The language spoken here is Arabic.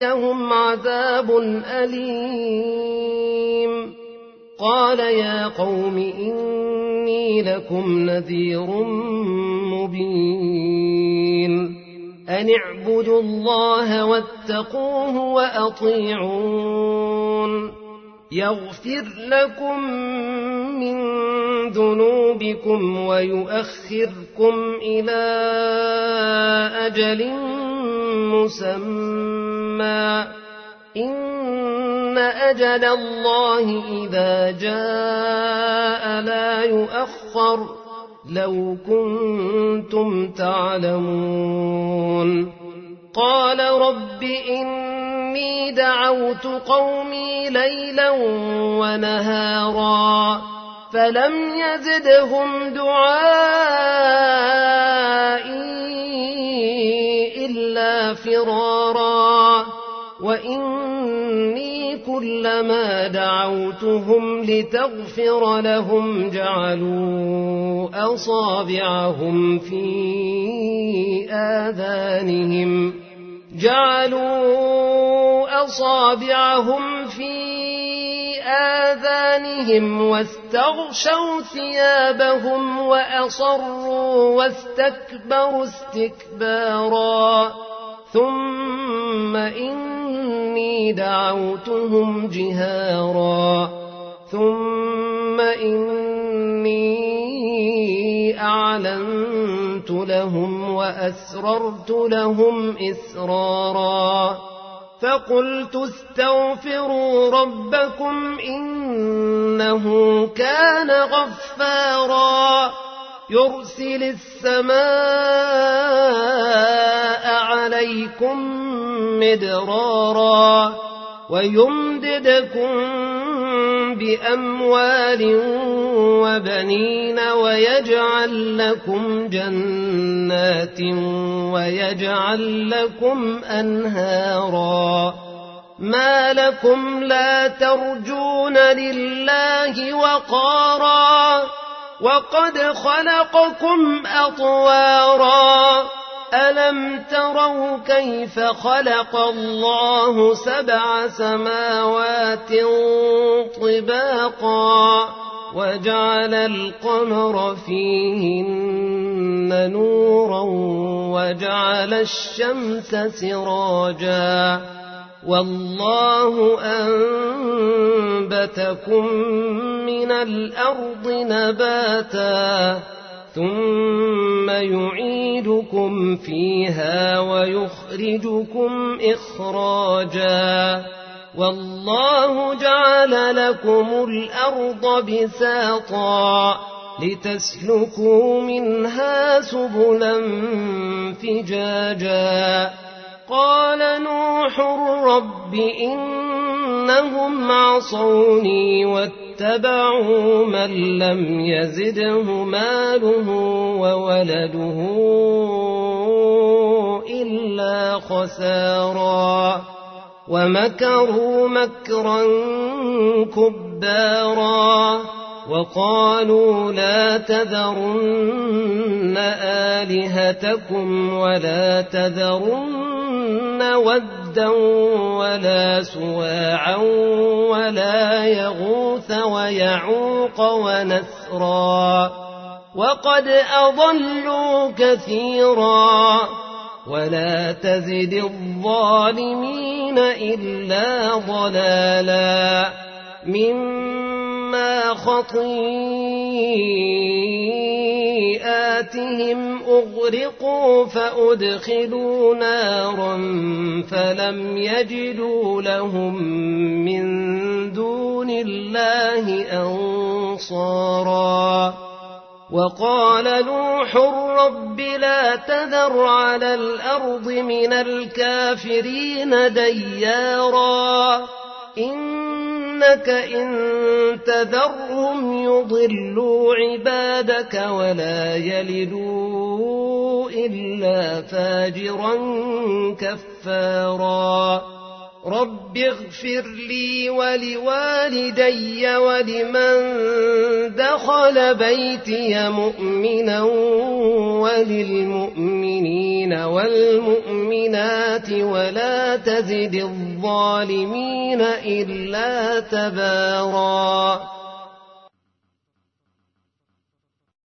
لهم عذاب أليم. قال يا قوم إني لكم نذير مبين أن اعبدوا الله واتقوه وأطيعون يغفر لكم من ذنوبكم ويؤخركم إلى أجل مسمى إن أجل الله إذا جاء لا يؤخر لو كنتم تعلمون. قال رب إني دعوت قومي ليلا ونهارا فلم يزدهم دعائي إلا فرارا وإني كلما دعوتهم لتغفر لهم جعلوا أصابعهم في آذانهم واستغشوا ثيابهم وأصروا واستكبروا استكبارا ثم إني دعوتهم جهارا ثم إني أعلنت لهم وأسررت لهم إسرارا فقلت استغفروا ربكم إنه كان غفارا يرسل السماء عليكم مدرارا ويمددكم بأموال وبنين ويجعل لكم جنات ويجعل لكم أنهارا ما لكم لا ترجون لله وقارا وقد خلقكم أطوارا ألم تروا كيف خلق الله 7 سماوات طباقا وجعل القمر فيهن نورا وجعل الشمس سراجا والله أنبتكم من الأرض نباتا ثم يعيدكم فيها ويخرجكم إخراجا والله جعل لكم الأرض بساطا لتسلكوا منها سبلا فجاجا قال نوح رب إنهم عصوني واتبعوا من لم يزده ماله وولده إلا خسارا ومكروا مكرا كبارا وقالوا لا تذرن آلهتكم ولا تذرن ودا ولا سواعا ولا يغوث ويعوق ونسرا وقد أضلوا كثيرا ولا تزد الظالمين إلا ضلالا مما خطيئاتهم أغرقوا فأدخلوا نارا فلم يجدوا لهم من دون الله أنصارا وقال نوح رب لا تذر على الأرض من الكافرين ديارا إنك إن تذرهم يضلوا عبادك ولا يلدوا إلا فاجرا كفارا رب اغفر لي ولوالدي ولمن دخل بيتي مؤمنا وللمؤمنين المؤمنين والمؤمنات ولا تزد الظالمين إلا تباراً